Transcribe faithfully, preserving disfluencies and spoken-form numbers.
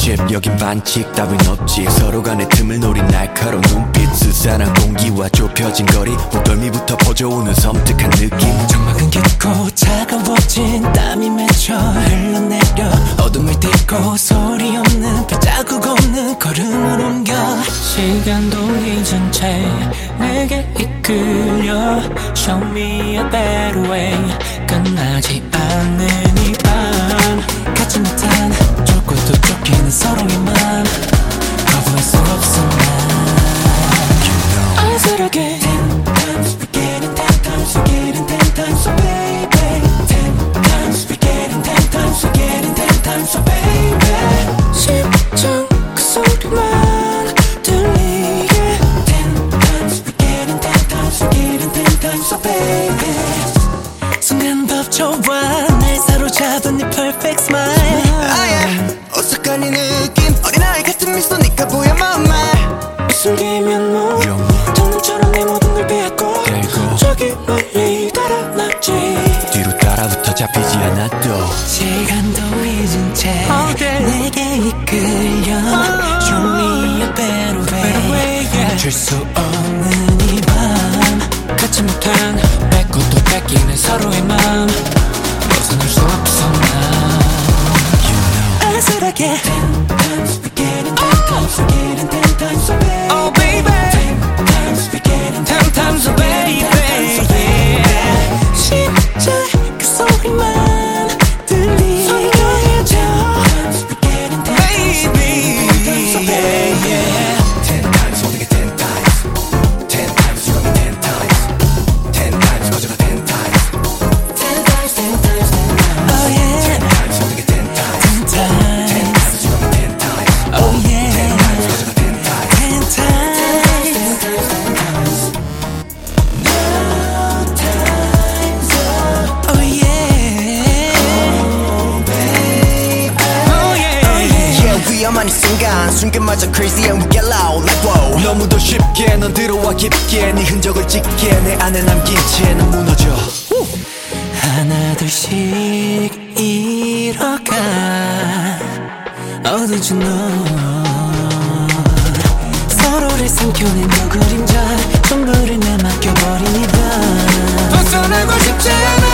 편집 여긴 반칙 따윈 없지. 서로 간의 틈을 노린 날카로운 눈빛, 스산한 공기와 좁혀진 거리, 목덜미부터 퍼져오는 섬뜩한 느낌. 정막은 깊고 차가워진 땀이 맺혀 흘러내려 어둠을 딛고 소리 없는 발자국 없는 걸음을 옮겨 시간도 잊은 채 내게 이끌려 Show me a better way. 끝나지 않는 이 밤 갖지 못한 좁고도 쫓기는 서로의 맘 거부할 수 없어 난 안쓰럽게 Ten times forgetting, ten times forgetting, ten times so baby. Ten times forgetting, ten times forgetting, ten times so baby. 심장 그 소리만 들리게 Ten times forgetting, ten times forgetting, ten times so baby. 순간 더 좋아 날 사로잡은 네 perfect smile. 아예 오싹한 이 느낌 어린아이 같은 미소 네가 보여 my mind. 숨기면 뭐 장난처럼 내 모든 걸 빼앗고 깨고 저기 멀리 달아났지. 뒤로 따라붙어 잡히지 않아도 시간도 잊은 채 okay. 내게 이끌려 oh. Show me a better way. 멈출 수 없는 이 밤 갖지 못한 뺏고 또 뺏기는 서로의 맘 벗어날 수 없어 난 안쓰럽게 Ten times forgetting, ten times forgetting, ten times so baby. Oh baby Ten times forgetting, ten times so baby. 심장 그 소리만 들리게 Ten times forgetting, ten times so baby. Ten times 모든 게 ten times, ten times you got me ten times, ten times 거저가 ten times, Ten times, ten times, ten times. Oh yeah. ten times 모든 게 ten times, Ten times. ten times you got me ten times, Oh yeah. ten times 거저가 ten times, Ten times. ten times, ten times. No times. Oh yeah. Oh baby. Oh yeah. Oh yeah. Yeah 위험한 이 순간 순간마저 crazy and we get loud like wow. 너무도 쉽게 넌 들어와 깊게 네 흔적을 찍게 내 안에 남긴 채는 무너져. 하나 둘씩 잃어가 어두진 눈 서로를 삼켜낸 너 그림자 전부를 내맡겨버린 이 밤 벗어나고 싶지 않아.